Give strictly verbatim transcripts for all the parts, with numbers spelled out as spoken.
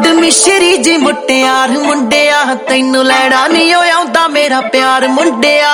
ਮਿਸ਼ਰੀ ਜੀ ਮੁਟਿਆਰ ਮੁੰਡਿਆ, ਤੈਨੂੰ ਲੈਣਾ ਨਹੀਂ ਓ ਆਉਂਦਾ ਮੇਰਾ ਪਿਆਰ ਮੁੰਡਿਆ।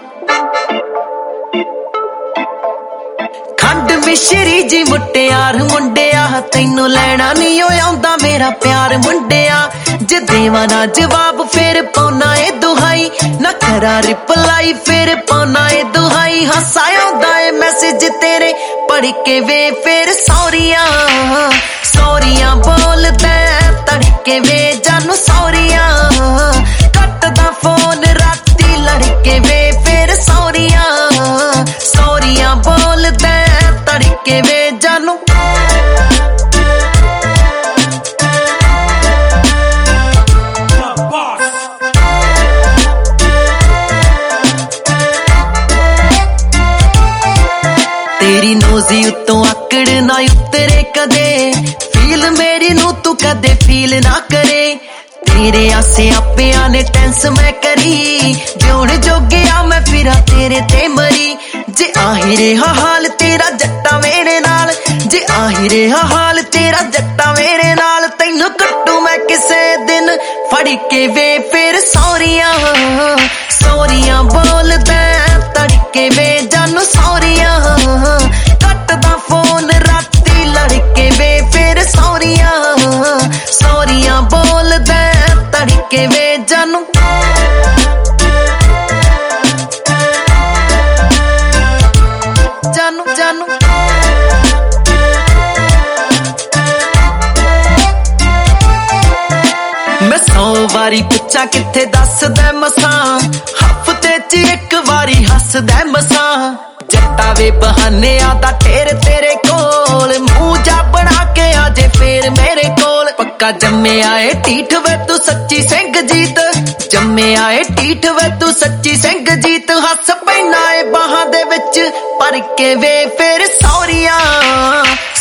ਖੰਡ ਮਿਸ਼ਰੀ ਜੀ ਮੁਟਿਆਰ ਮੁੰਡਿਆ, ਤੈਨੂੰ ਲੈਣਾ ਨਹੀਂ ਓ ਆਉਂਦਾ ਮੇਰਾ ਪਿਆਰ ਮੁੰਡਿਆ। ਜੇ ਦੇਵਾਂ ਨਾ ਜਵਾਬ ਫੇਰ ਪਾਉਣਾ ਏ ਦੁਹਾਈ, ਨਾ ਕਰਾਂ ਰਿਪਲਾਈ ਫੇਰ ਪਾਉਣਾ ਏ ਦੁਹਾਈ। ਹਾਸਾ ਆਉਂਦਾ ਏ ਮੈਸੇਜ ਤੇਰੇ ਪੜ੍ਹ ਕੇ ਵੇ ਫੇਰ ਸੌਰੀਆਂ ਸੌਰੀਆਂ ਬੋਲਦਾ ਤੜਕੇ ਵੇ ਜਾਨੂੰ ਸੌਰੀਆਂ। ਕੱਟਦਾ ਫੋਨ ਰਾਤੀ ਲੜਕੇ ਵੇ ਫੇਰ ਸੌਰੀਆਂ ਸੌਰੀਆਂ ਬੋਲਦਾ ਤੜਕੇ ਵੇ ਜਾਨੂੰ। ਤੇਰੀ ਨੋਜ਼ੀ ਉੱਤੋਂ ਆਕੜ ਨਾ ਉਤਰੇ ਕਦੇ, ਫੀਲ ਮੇਰੀ ਨੂੰ ਤੂੰ ਕਦੇ ਫੀਲ ਨਾ ਕਰੇ। ਤੇਰੇ ਆਸੇ ਆਪਿਆਂ ਨੇ ਟੈਂਸ ਮੈਂ ਕਰੀ, ਜਿਉਣ ਜੋਗਿਆ ਮੈਂ ਫਿਰਾਂ ਤੇਰੇ ਤੇ ਮਰੀ। ਜੇ ਆਹੀ ਰਿਹਾ ਹਾਲ ਤੇਰਾ ਜੱਟਾ ਮੇਰੇ ਨਾਲ, ਜੇ ਆਹੀ ਰਿਹਾ ਹਾਲ ਤੇਰਾ ਜੱਟਾ ਮੇਰੇ ਨਾਲ। ਤੈਨੂੰ ਕੱਟੂ ਮੈਂ ਕਿਸੇ ਦਿਨ ਫੜ ਕੇ ਵੇ ਫੇਰ ਸੌਰੀਆਂ ਸੌਰੀਆਂ ਬੋਲਦਾ ਤੜਕੇ ਵੇ ਜਾਨੂੰ ਸੌਰੀਆਂ। ਕੱਟਦਾ ਫੋਨ ਰਾਤੀ ਲੜਕੇ ਵੇ ਫੇਰ ਸੌਰੀਆਂ ਸੌਰੀਆਂ ਬੋਲਦਾ ਤੜਕੇ ਵੇ ਜਾਨੂੰ। ਜਾਨੂੰ ਜਾਨੂੰ ਮੈਂ ਸੌ ਵਾਰੀ ਪੁੱਛਾਂ ਕਿੱਥੇ ਦੱਸਦਾ ਮਸਾਂ, ਹਫ਼ਤੇ ਚ ਇੱਕ ਵਾਰੀ ਹੱਸਦਾ ਮਸਾਂ। ਜੱਟਾ ਵੇ ਬਹਾਨਿਆਂ ਦਾ ਢੇਰ ਤੇਰੇ ਕੋਲ, ਮੂੰਹ ਜਾ ਬਣਾ ਕੇ ਆ ਜੇ ਫੇਰ ਮੇਰੇ ਕੋਲ। ਪੱਕਾ ਜੰਮਿਆ ਏ ਢੀਠ ਵੇ ਤੂੰ ਸੱਚੀ ਸਿੰਘ ਜੀਤ, ਜੰਮਿਆ ਏ ਢੀਠ ਵੇ ਤੂੰ ਸੱਚੀ ਸਿੰਘ ਜੀਤ। ਹੱਸ ਪੈਣਾ ਏ ਬਾਹਾਂ ਦੇ ਵਿੱਚ ਭਰ ਕੇ ਵੇ ਫੇਰ ਸੌਰੀਆਂ